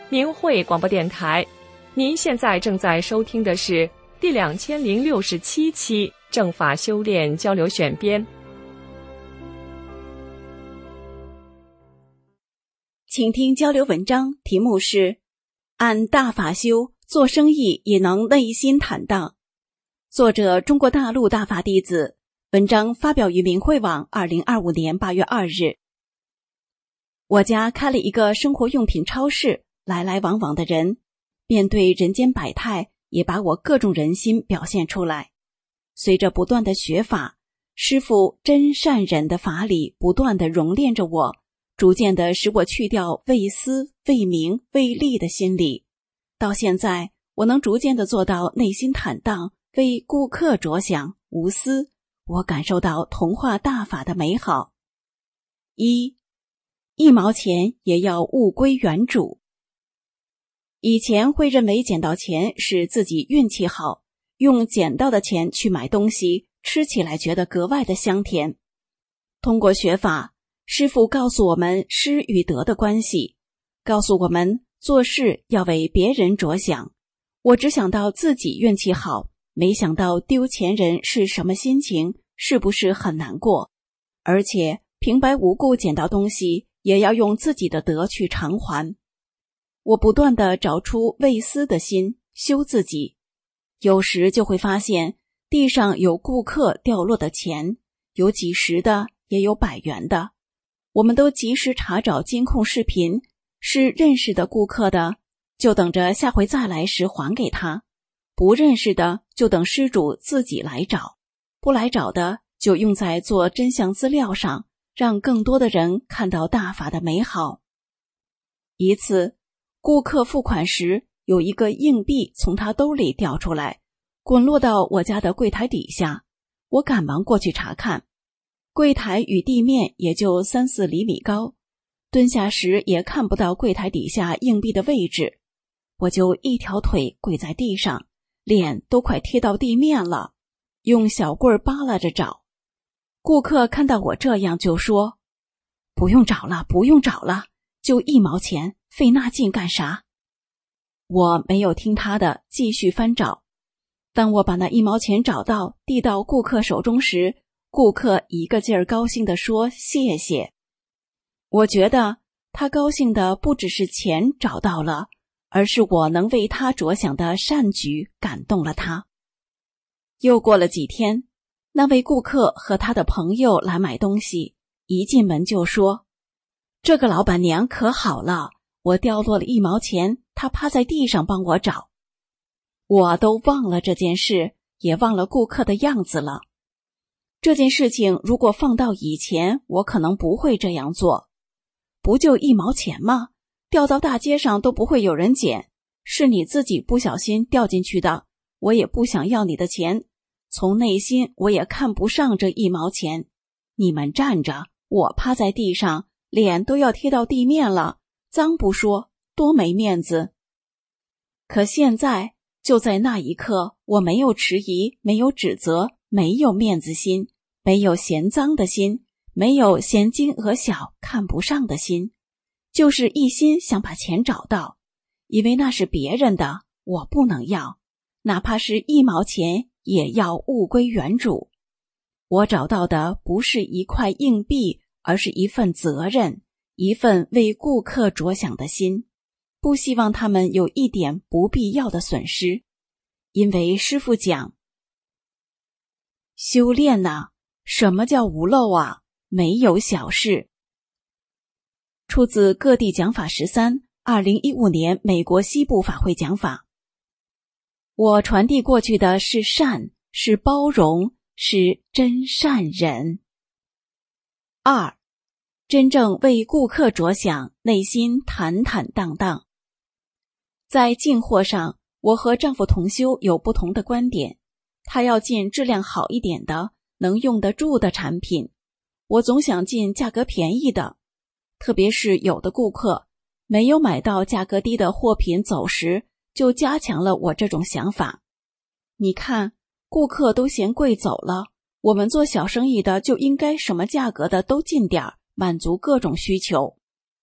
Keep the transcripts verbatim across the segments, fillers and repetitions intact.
明慧广播电台。您现在正在收听的是第两千零六十七期正法修炼交流选编。 请听交流文章，题目是按大法修，做生意也能内心坦荡。作者中国大陆大法弟子，文章发表于明慧网二零二五年八月二日。我家开了一个生活用品超市，来来往往的人，面对人间百态，也把我各种人心表现出来。随着不断的学法，师父真善忍的法理不断地熔炼着我，逐渐地使我去掉为私、为名、为利的心理。到现在，我能逐渐地做到内心坦荡，为顾客着想，无私。我感受到同化大法的美好。一，一毛钱也要物归原主。以前会认为捡到钱是自己运气好，用捡到的钱去买东西，吃起来觉得格外的香甜。通过学法，师父告诉我们失与得的关系，告诉我们做事要为别人着想。我只想到自己运气好，没想到丢钱人是什么心情，是不是很难过？而且平白无故捡到东西，也要用自己的德去偿还。我不断地找出为私的心，修自己。有时就会发现地上有顾客掉落的钱，有几十的，也有百元的。我们都及时查找监控视频，是认识的顾客的，就等着下回再来时还给他；不认识的，就等施主自己来找；不来找的，就用在做真相资料上，让更多的人看到大法的美好。一次，顾客付款时，有一个硬币从他兜里掉出来，滚落到我家的柜台底下。我赶忙过去查看，柜台与地面也就三四厘米高，蹲下时也看不到柜台底下硬币的位置。我就一条腿跪在地上，脸都快贴到地面了，用小棍扒拉着找。顾客看到我这样就说：“不用找了，不用找了，就一毛钱，费那劲干啥？”我没有听他的，继续翻找。当我把那一毛钱找到，递到顾客手中时，顾客一个劲儿高兴地说谢谢。我觉得他高兴的不只是钱找到了，而是我能为他着想的善举感动了他。又过了几天，那位顾客和他的朋友来买东西，一进门就说：“这个老板娘可好了，我掉落了一毛钱，她趴在地上帮我找。”我都忘了这件事，也忘了顾客的样子了。这件事情如果放到以前，我可能不会这样做。不就一毛钱吗？掉到大街上都不会有人捡，是你自己不小心掉进去的，我也不想要你的钱。从内心我也看不上这一毛钱。你们站着，我趴在地上，脸都要贴到地面了，脏不说，多没面子。可现在，就在那一刻，我没有迟疑，没有指责，没有面子心，没有嫌脏的心，没有嫌金额小看不上的心，就是一心想把钱找到，因为那是别人的，我不能要，哪怕是一毛钱也要物归原主。我找到的不是一块硬币，而是一份责任，一份为顾客着想的心，不希望他们有一点不必要的损失。因为师父讲，修炼呐，什么叫无漏啊？没有小事。出自各地讲法十三，二零一五年美国西部法会讲法。我传递过去的是善，是包容，是真善忍。二，真正为顾客着想，内心坦坦荡荡。在进货上，我和丈夫同修有不同的观点，他要进质量好一点的，能用得住的产品，我总想进价格便宜的。特别是有的顾客没有买到价格低的货品走时，就加强了我这种想法。你看，顾客都嫌贵走了，我们做小生意的就应该什么价格的都进点儿，满足各种需求。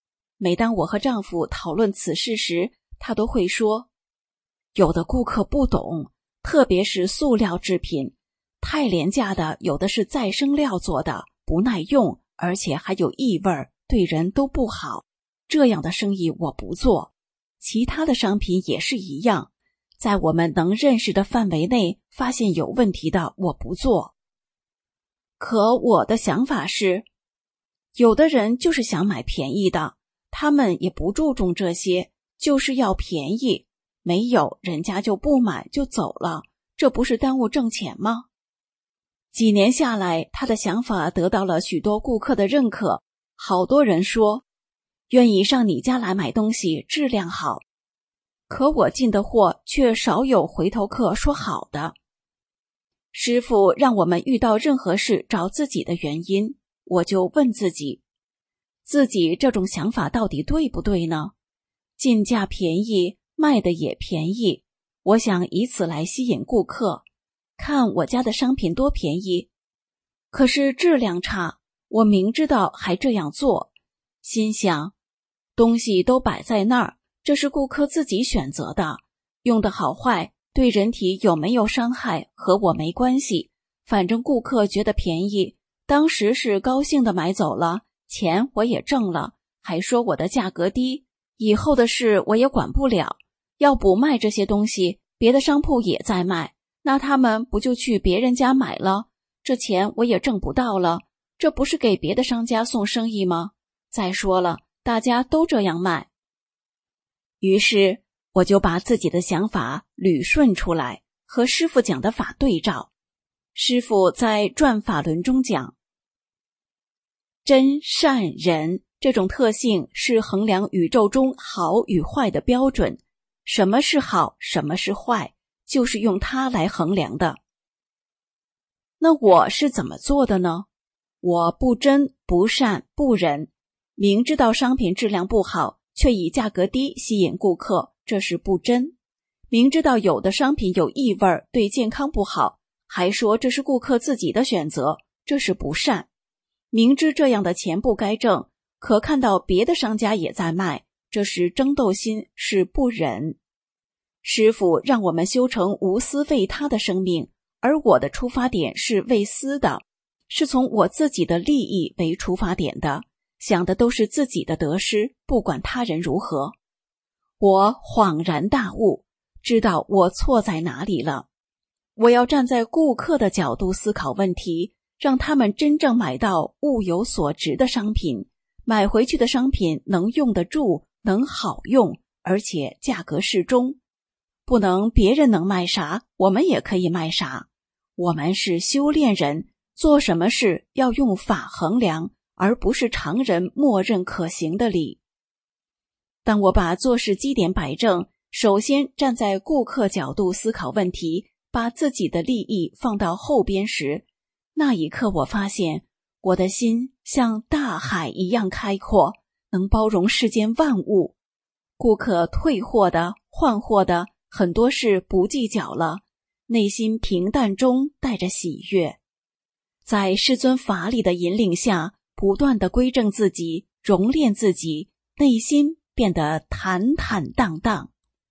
每当我和丈夫讨论此事时，她都会说，有的顾客不懂，特别是塑料制品，太廉价的有的是再生料做的，不耐用，而且还有异味，对人都不好。这样的生意我不做。其他的商品也是一样，在我们能认识的范围内发现有问题的我不做。可我的想法是，有的人就是想买便宜的，他们也不注重这些，就是要便宜，没有人家就不买就走了，这不是耽误挣钱吗？几年下来，他的想法得到了许多顾客的认可，好多人说愿意上你家来买东西，质量好。可我进的货却少有回头客说好的。师父让我们遇到任何事找自己的原因，我就问自己，自己这种想法到底对不对呢？进价便宜，卖的也便宜，我想以此来吸引顾客，看我家的商品多便宜。可是质量差，我明知道还这样做，心想东西都摆在那儿，这是顾客自己选择的，用的好坏，对人体有没有伤害和我没关系，反正顾客觉得便宜，当时是高兴的买走了，钱我也挣了，还说我的价格低，以后的事我也管不了。要不卖这些东西，别的商铺也在卖，那他们不就去别人家买了，这钱我也挣不到了，这不是给别的商家送生意吗？再说了，大家都这样卖。于是我就把自己的想法捋顺出来，和师父讲的法对照。师父在转法轮中讲，真善人这种特性是衡量宇宙中好与坏的标准，什么是好，什么是坏，就是用它来衡量的。那我是怎么做的呢？我不真、不善、不仁，明知道商品质量不好，却以价格低吸引顾客，这是不真。明知道有的商品有异味，对健康不好，还说这是顾客自己的选择，这是不善。明知这样的钱不该挣，可看到别的商家也在卖，这是争斗心，是不仁。师父让我们修成无私为他的生命，而我的出发点是为私的，是从我自己的利益为出发点的，想的都是自己的得失，不管他人如何。我恍然大悟，知道我错在哪里了。我要站在顾客的角度思考问题，让他们真正买到物有所值的商品，买回去的商品能用得住，能好用，而且价格适中。不能别人能卖啥，我们也可以卖啥。我们是修炼人，做什么事要用法衡量，而不是常人默认可行的理。当我把做事基点摆正，首先站在顾客角度思考问题，把自己的利益放到后边时，那一刻我发现我的心像大海一样开阔，能包容世间万物。顾客退货的、换货的，很多事不计较了，内心平淡中带着喜悦。在师尊法理的引领下，不断地归正自己，熔炼自己，内心变得坦坦荡荡。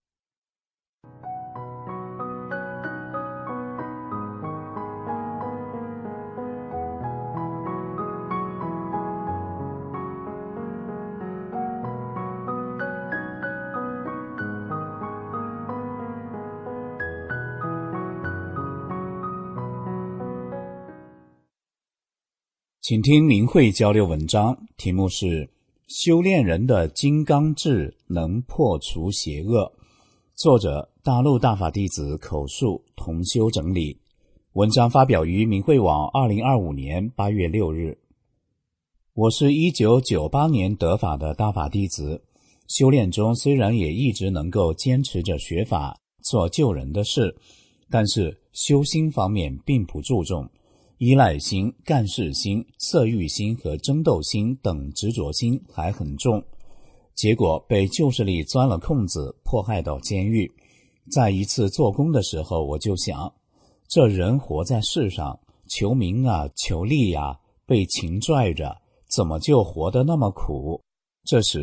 请听明慧交流文章，题目是修炼人的金刚智能破除邪恶，作者大陆大法弟子口述，同修整理。文章发表于明慧网二零二五年八月六日。我是一九九八年得法的大法弟子，修炼中虽然也一直能够坚持着学法，做救人的事，但是修心方面并不注重，依赖心、干事心、色欲心和争斗心等执着心还很重，结果被旧势力钻了空子，迫害到监狱。在一次做工的时候，我就想，这人活在世上，求名啊，求利啊，被情拽着，怎么就活得那么苦？这时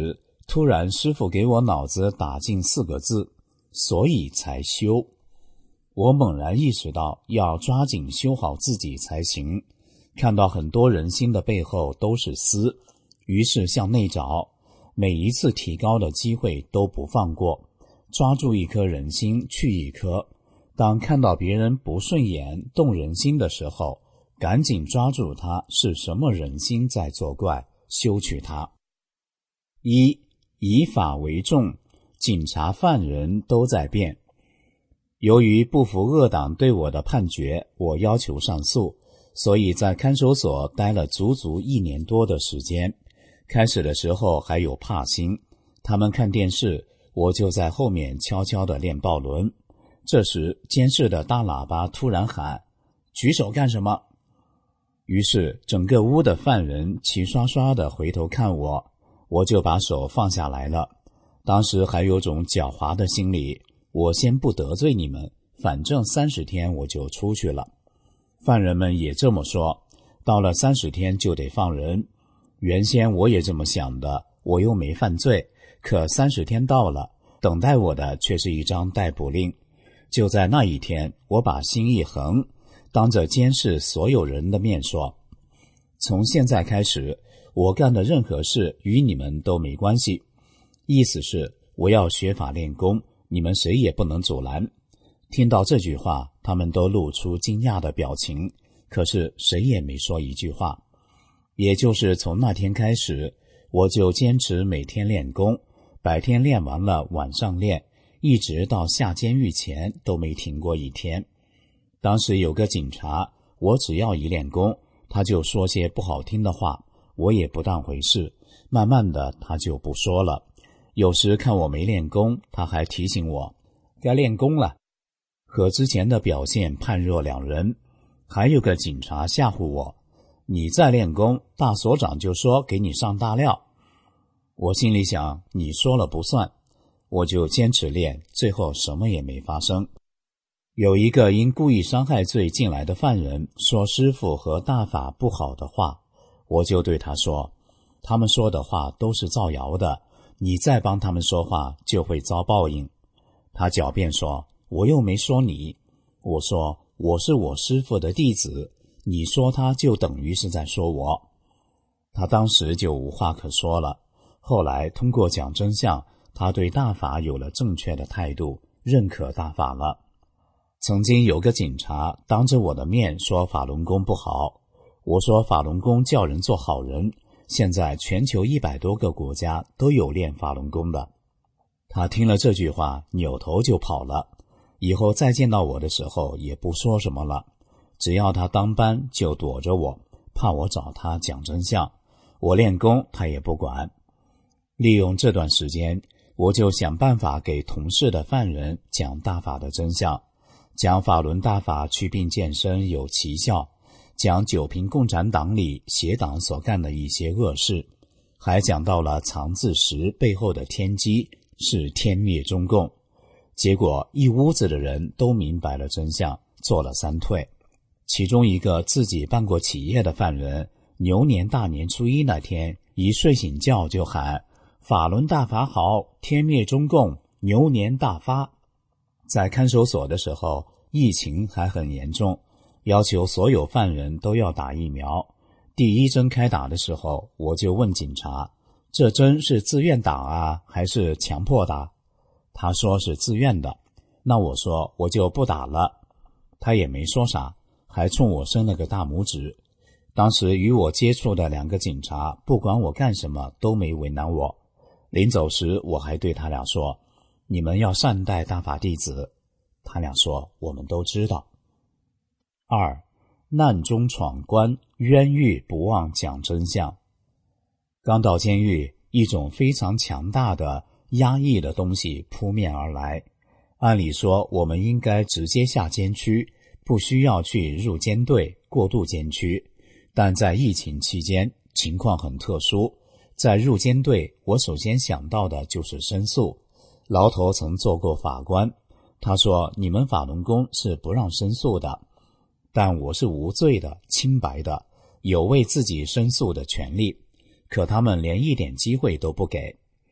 突然师父给我脑子打进四个字，所以才修。我猛然意识到要抓紧修好自己才行，看到很多人心的背后都是私，于是向内找，每一次提高的机会都不放过，抓住一颗人心去一颗。当看到别人不顺眼动人心的时候，赶紧抓住它是什么人心在作怪，修取它。一、以法为重，警察犯人都在变。由于不服恶党对我的判决，我要求上诉，所以在看守所待了足足一年多的时间。开始的时候还有怕心，他们看电视，我就在后面悄悄地练抱轮。这时监视的大喇叭突然喊：举手干什么？于是整个屋的犯人齐刷刷地回头看我，我就把手放下来了。当时还有种狡猾的心理，我先不得罪你们，反正三十天我就出去了。犯人们也这么说，到了三十天就得放人。原先我也这么想的，我又没犯罪，可三十天到了，等待我的却是一张逮捕令。就在那一天，我把心一横，当着监视所有人的面说：从现在开始，我干的任何事与你们都没关系。意思是我要学法练功，你们谁也不能阻拦。听到这句话，他们都露出惊讶的表情，可是谁也没说一句话。也就是从那天开始，我就坚持每天练功，白天练完了晚上练，一直到下监狱前都没停过一天。当时有个警察，我只要一练功，他就说些不好听的话，我也不当回事，慢慢的他就不说了。有时看我没练功，他还提醒我该练功了，和之前的表现判若两人。还有个警察吓唬我，你再练功，大所长就说给你上大料。我心里想，你说了不算，我就坚持练，最后什么也没发生。有一个因故意伤害罪进来的犯人说师父和大法不好的话，我就对他说，他们说的话都是造谣的，你再帮他们说话就会遭报应。他狡辩说，我又没说你。我说，我是我师父的弟子，你说他就等于是在说我。他当时就无话可说了。后来通过讲真相，他对大法有了正确的态度，认可大法了。曾经有个警察当着我的面说法轮功不好，我说法轮功叫人做好人，现在全球一百多个国家都有练法轮功的。他听了这句话，扭头就跑了，以后再见到我的时候也不说什么了，只要他当班就躲着我，怕我找他讲真相。我练功他也不管。利用这段时间，我就想办法给同事的犯人讲大法的真相，讲法轮大法祛病健身有奇效，讲九平共产党里邪党所干的一些恶事，还讲到了藏字石背后的天机是天灭中共。结果一屋子的人都明白了真相，做了三退。其中一个自己办过企业的犯人，牛年大年初一那天一睡醒觉就喊法轮大法好，天灭中共，牛年大发。在看守所的时候，疫情还很严重，要求所有犯人都要打疫苗。第一针开打的时候，我就问警察，这针是自愿打啊，还是强迫打？他说是自愿的。那我说我就不打了。他也没说啥，还冲我伸了个大拇指。当时与我接触的两个警察，不管我干什么都没为难我。临走时，我还对他俩说，你们要善待大法弟子。他俩说，我们都知道。二、难中闯关，冤狱不忘讲真相。刚到监狱，一种非常强大的压抑的东西扑面而来。按理说，我们应该直接下监区，不需要去入监队、过渡监区。但在疫情期间，情况很特殊。在入监队，我首先想到的就是申诉。牢头曾做过法官，他说你们法轮功是不让申诉的，但我是无罪的、清白的，有为自己申诉的权利，可他们连一点机会都不给。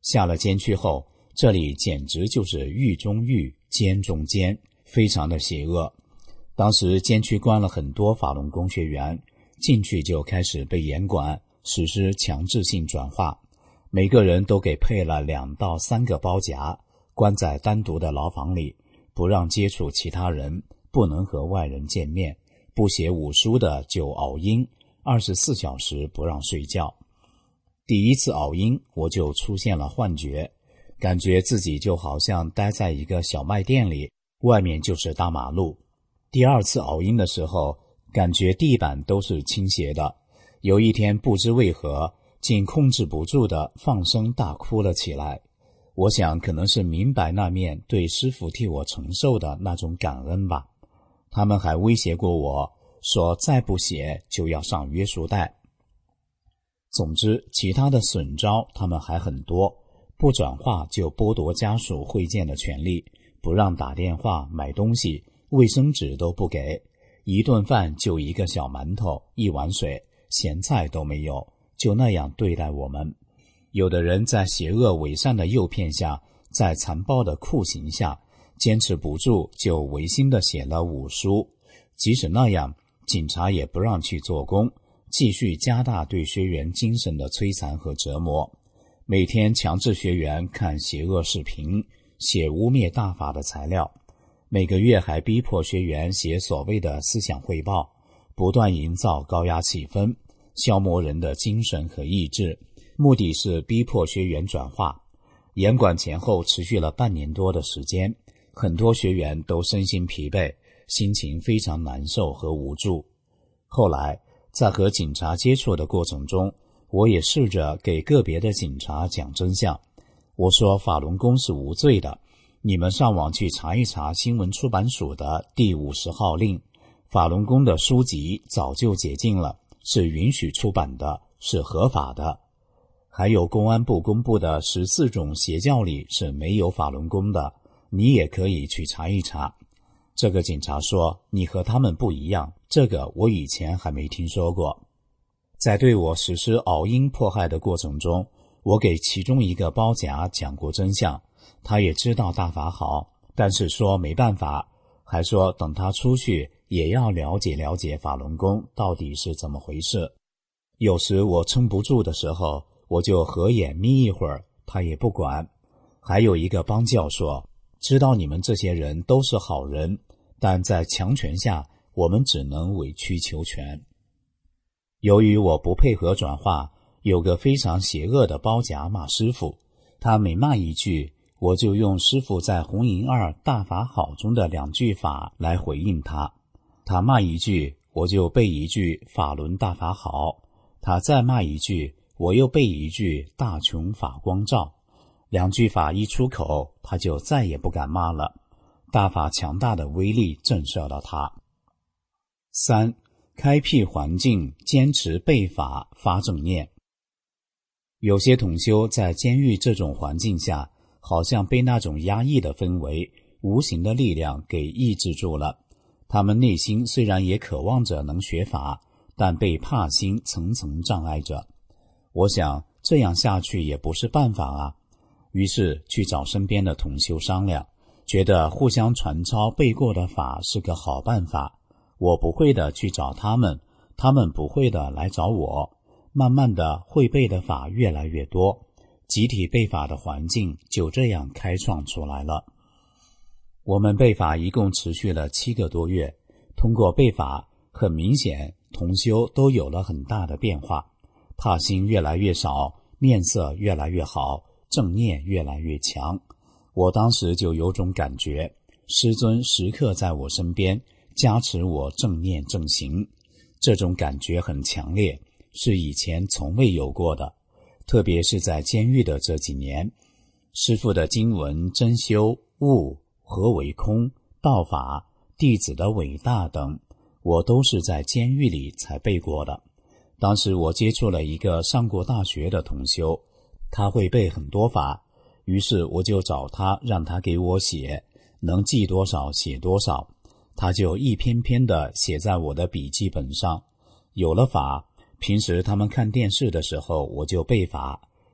下了监区后，这里简直就是狱中狱，监中监，非常的邪恶。当时监区关了很多法轮功学员，进去就开始被严管，实施强制性转化，每个人都给配了两到三个包夹，关在单独的牢房里，不让接触其他人，不能和外人见面，不写武书的就熬鹰，二十四小时不让睡觉。第一次熬鹰，我就出现了幻觉，感觉自己就好像待在一个小卖店里，外面就是大马路。第二次熬鹰的时候，感觉地板都是倾斜的，有一天不知为何，竟控制不住的放声大哭了起来。我想可能是明白那面对师父替我承受的那种感恩吧。他们还威胁过我，说再不写就要上约束带。总之，其他的损招他们还很多，不转化就剥夺家属会见的权利，不让打电话、买东西，卫生纸都不给，一顿饭就一个小馒头，一碗水，咸菜都没有，就那样对待我们。有的人在邪恶伪善的诱骗下，在残暴的酷刑下，坚持不住就违心地写了武书，即使那样，警察也不让去做工，继续加大对学员精神的摧残和折磨，每天强制学员看邪恶视频，写污蔑大法的材料，每个月还逼迫学员写所谓的思想汇报，不断营造高压气氛，消磨人的精神和意志，目的是逼迫学员转化。严管前后持续了半年多的时间，很多学员都身心疲惫，心情非常难受和无助。后来在和警察接触的过程中，我也试着给个别的警察讲真相。我说法轮功是无罪的，你们上网去查一查新闻出版署的第五十号令，法轮功的书籍早就解禁了，是允许出版的，是合法的。还有公安部公布的十四种邪教里是没有法轮功的，你也可以去查一查。这个警察说，你和他们不一样，这个我以前还没听说过。在对我实施熬鹰迫害的过程中，我给其中一个包夹讲过真相，他也知道大法好，但是说没办法，还说等他出去也要了解了解法轮功到底是怎么回事。有时我撑不住的时候，我就合眼眯一会儿，他也不管。还有一个帮教说，知道你们这些人都是好人，但在强权下，我们只能委曲求全。由于我不配合转化，有个非常邪恶的包夹骂师父，他每骂一句，我就用师父在红银二大法好中的两句法来回应他。他骂一句，我就背一句法轮大法好，他再骂一句，我又背一句大穷法光照。两句法一出口，他就再也不敢骂了。大法强大的威力震慑了他。三、开辟环境，坚持背法，发正念。有些同修在监狱这种环境下，好像被那种压抑的氛围、无形的力量给抑制住了。他们内心虽然也渴望着能学法，但被怕心层层障碍着。我想这样下去也不是办法啊。于是去找身边的同修商量，觉得互相传抄背过的法是个好办法。我不会的去找他们，他们不会的来找我，慢慢的会背的法越来越多，集体背法的环境就这样开创出来了。我们背法一共持续了七个多月，通过背法，很明显同修都有了很大的变化，怕心越来越少，面色越来越好，正念越来越强。我当时就有种感觉，师尊时刻在我身边，加持我正念正行。这种感觉很强烈，是以前从未有过的，特别是在监狱的这几年。师父的经文真修、悟、何为空、道法、弟子的伟大等，我都是在监狱里才背过的。当时我接触了一个上过大学的同修，他会背很多法，于是我就找他，让他给我写，能记多少写多少，他就一篇篇地写在我的笔记本上。有了法，平时他们看电视的时候我就背法，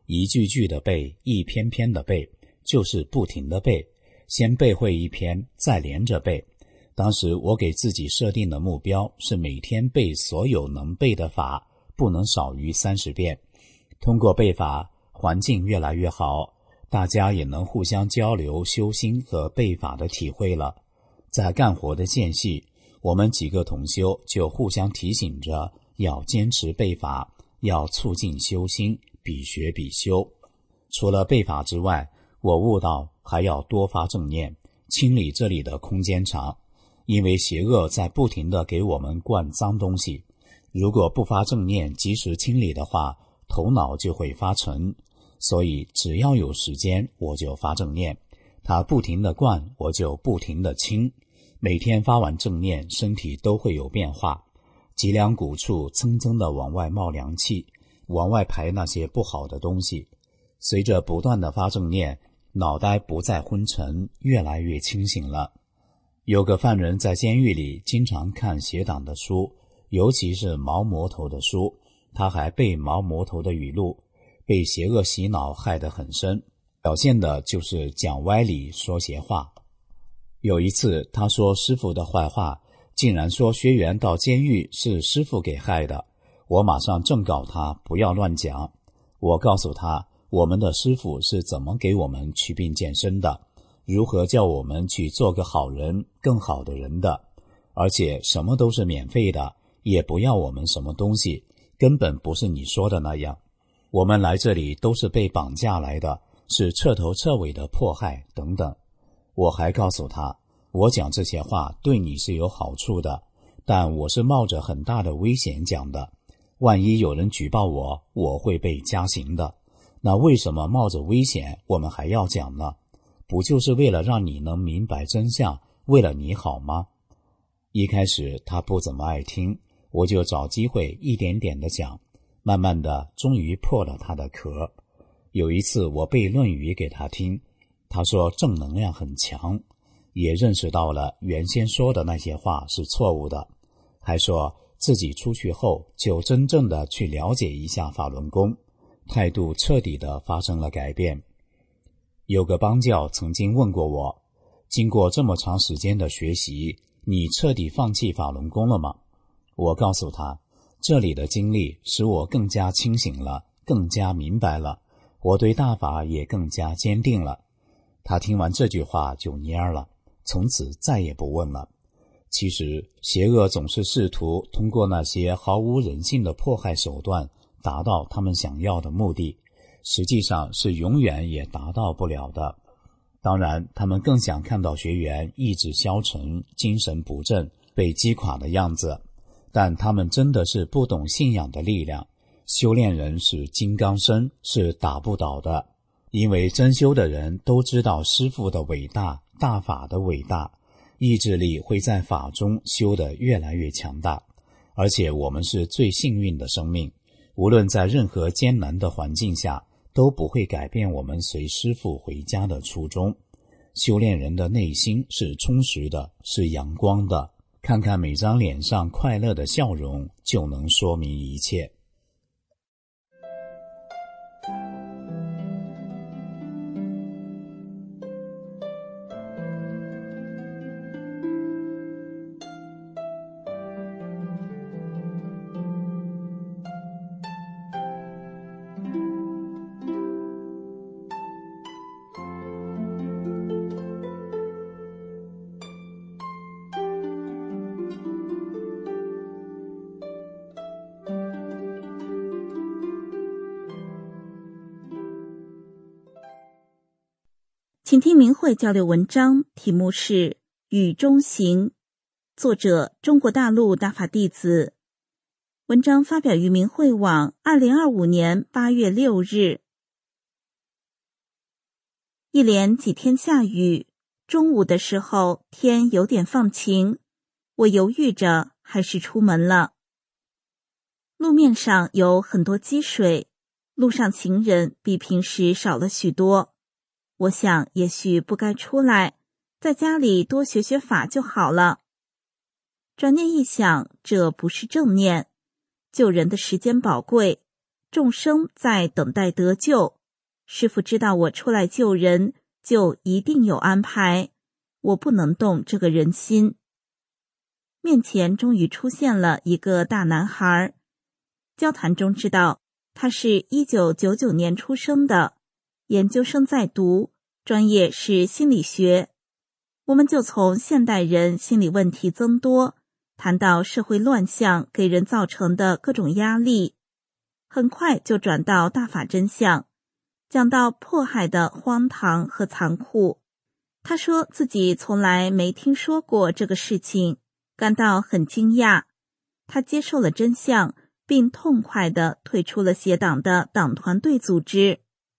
一句句的背，一篇篇的背，就是不停的背，先背会一篇，再连着背。当时我给自己设定的目标是每天背所有能背的法，不能少于三十遍。通过背法，环境越来越好，大家也能互相交流修心和背法的体会了。在干活的间隙，我们几个同修就互相提醒着要坚持背法，要促进修心，比学比修。除了背法之外，我悟到还要多发正念，清理这里的空间场，因为邪恶在不停地给我们灌脏东西，如果不发正念及时清理的话，头脑就会发沉。所以只要有时间我就发正念，它不停地灌我就不停地清。每天发完正念，身体都会有变化，脊梁骨处蹭蹭地往外冒凉气，往外排那些不好的东西。随着不断的发正念，脑袋不再昏沉，越来越清醒了。有个犯人在监狱里经常看邪党的书，尤其是毛魔头的书，他还背毛魔头的语录，被邪恶洗脑害得很深，表现的就是讲歪理说邪话。有一次他说师父的坏话，竟然说学员到监狱是师父给害的，我马上正告他不要乱讲。我告诉他，我们的师父是怎么给我们祛病健身的，如何叫我们去做个好人，更好的人的，而且什么都是免费的，也不要我们什么东西，根本不是你说的那样。我们来这里都是被绑架来的，是彻头彻尾的迫害等等。我还告诉他，我讲这些话对你是有好处的，但我是冒着很大的危险讲的，万一有人举报我，我会被加刑的。那为什么冒着危险我们还要讲呢？不就是为了让你能明白真相，为了你好吗？一开始他不怎么爱听，我就找机会一点点的讲，慢慢的终于破了他的壳。有一次我背论语给他听，他说正能量很强，也认识到了原先说的那些话是错误的，还说自己出去后就真正的去了解一下法轮功，态度彻底的发生了改变。有个邦教曾经问过我，经过这么长时间的学习，你彻底放弃法轮功了吗？我告诉他，这里的经历使我更加清醒了，更加明白了，我对大法也更加坚定了。他听完这句话就蔫了，从此再也不问了。其实邪恶总是试图通过那些毫无人性的迫害手段达到他们想要的目的，实际上是永远也达到不了的。当然他们更想看到学员意志消沉，精神不振，被击垮的样子，但他们真的是不懂信仰的力量。修炼人是金刚身，是打不倒的，因为真修的人都知道师父的伟大，大法的伟大，意志力会在法中修得越来越强大。而且我们是最幸运的生命，无论在任何艰难的环境下，都不会改变我们随师父回家的初衷。修炼人的内心是充实的，是阳光的，看看每张脸上快乐的笑容，就能说明一切。 请听明慧交流文章，题目是《雨中行》，作者中国大陆大法弟子。文章发表于明慧网二零二五年八月六日。一连几天下雨，中午的时候天有点放晴，我犹豫着还是出门了。路面上有很多积水，路上行人比平时少了许多。我想也许不该出来，在家里多学学法就好了。转念一想，这不是正念，救人的时间宝贵， 众生在等待得救，师父知道我出来救人，就一定有安排，我不能动这个人心。面前终于出现了一个大男孩，交谈中知道他是一九九九年出生的，研究生在读，专业是心理学。我们就从现代人心理问题增多，谈到社会乱象给人造成的各种压力，很快就转到大法真相，讲到迫害的荒唐和残酷。他说自己从来没听说过这个事情，感到很惊讶。他接受了真相，并痛快地退出了邪党的党团队组织。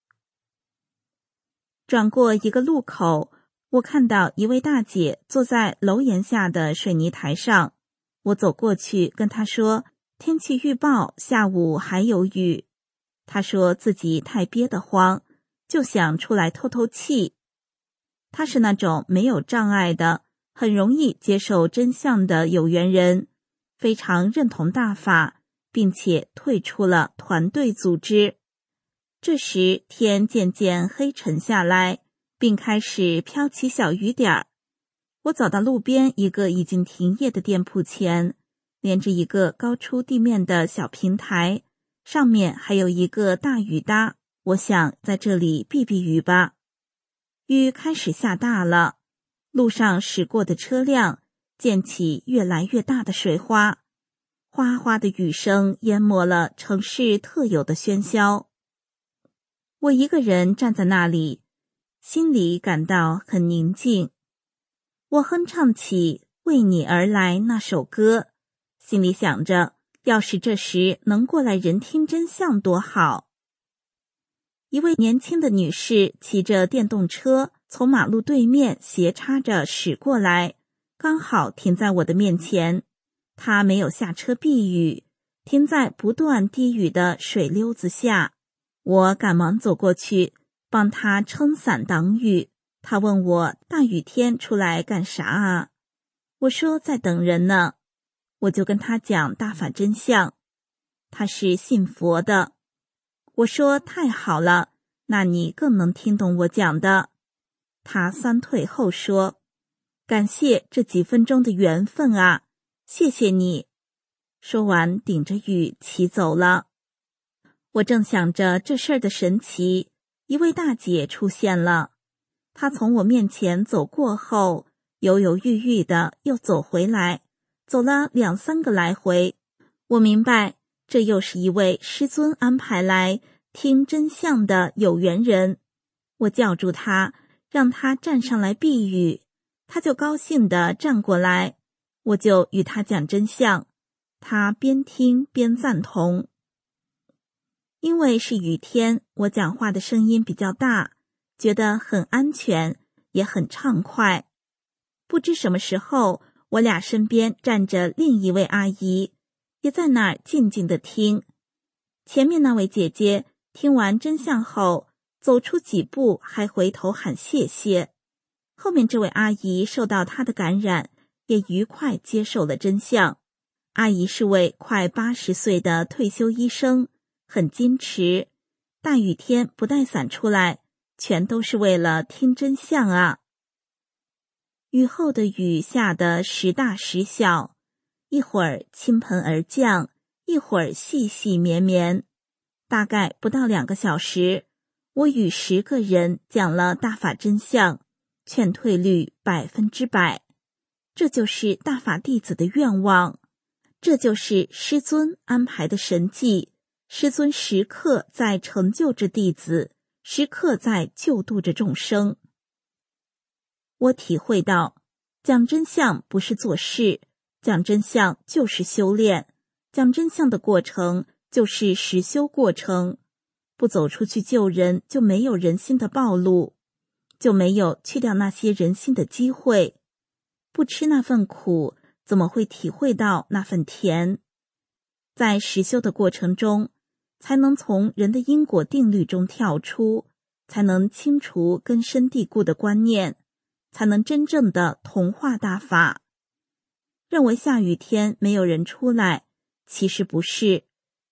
转过一个路口，我看到一位大姐坐在楼檐下的水泥台上，我走过去跟她说，天气预报下午还有雨。她说自己太憋得慌，就想出来透透气。她是那种没有障碍的，很容易接受真相的有缘人，非常认同大法，并且退出了团队组织。这时天渐渐黑沉下来，并开始飘起小雨点儿。我走到路边一个已经停业的店铺前，连着一个高出地面的小平台，上面还有一个大雨搭，我想在这里避避雨吧。雨开始下大了，路上驶过的车辆溅起越来越大的水花，哗哗的雨声淹没了城市特有的喧嚣。我一个人站在那里，心里感到很宁静。我哼唱起《为你而来》那首歌，心里想着，要是这时能过来人听真相多好。一位年轻的女士骑着电动车从马路对面斜插着驶过来，刚好停在我的面前。她没有下车避雨，停在不断滴雨的水溜子下。我赶忙走过去，帮她撑伞挡雨。她问我大雨天出来干啥啊？我说在等人呢。我就跟她讲大法真相。她是信佛的。我说太好了，那你更能听懂我讲的。她三退后说，感谢这几分钟的缘分啊，谢谢你。说完顶着雨骑走了。我正想着这事儿的神奇，一位大姐出现了。她从我面前走过后，犹犹豫豫的又走回来，走了两三个来回。我明白，这又是一位师尊安排来听真相的有缘人。我叫住他，让他站上来避雨，他就高兴地站过来，我就与他讲真相，他边听边赞同。因为是雨天，我讲话的声音比较大，觉得很安全，也很畅快。不知什么时候，我俩身边站着另一位阿姨，也在那儿静静地听。前面那位姐姐听完真相后，走出几步还回头喊谢谢。后面这位阿姨受到她的感染，也愉快接受了真相。阿姨是位快八十岁的退休医生，很矜持，大雨天不带伞出来，全都是为了听真相啊。雨后的雨下得时大时小，一会儿倾盆而降，一会儿细细绵绵。大概不到两个小时，我与十个人讲了大法真相，劝退率百分之百。这就是大法弟子的愿望，这就是师尊安排的神迹。师尊时刻在成就着弟子，时刻在救度着众生。我体会到，讲真相不是做事，讲真相就是修炼，讲真相的过程就是实修过程。不走出去救人，就没有人心的暴露，就没有去掉那些人心的机会。不吃那份苦，怎么会体会到那份甜？在实修的过程中，才能从人的因果定律中跳出，才能清除根深蒂固的观念，才能真正的同化大法。认为下雨天没有人出来，其实不是，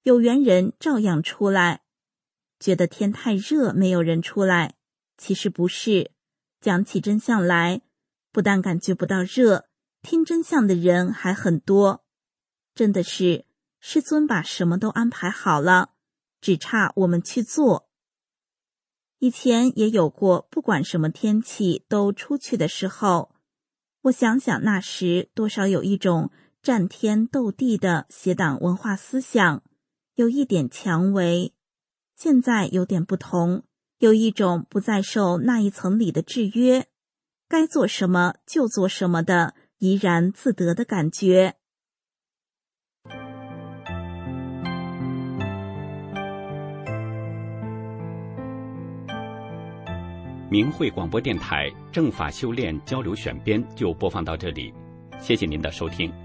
有缘人照样出来。觉得天太热没有人出来，其实不是，讲起真相来，不但感觉不到热，听真相的人还很多。真的是师尊把什么都安排好了，只差我们去做。以前也有过不管什么天气都出去的时候，我想想那时多少有一种战天斗地的邪党文化思想，有一点强为。现在有点不同，有一种不再受那一层里的制约，该做什么就做什么的怡然自得的感觉。 明慧广播电台正法修炼交流选编就播放到这里，谢谢您的收听。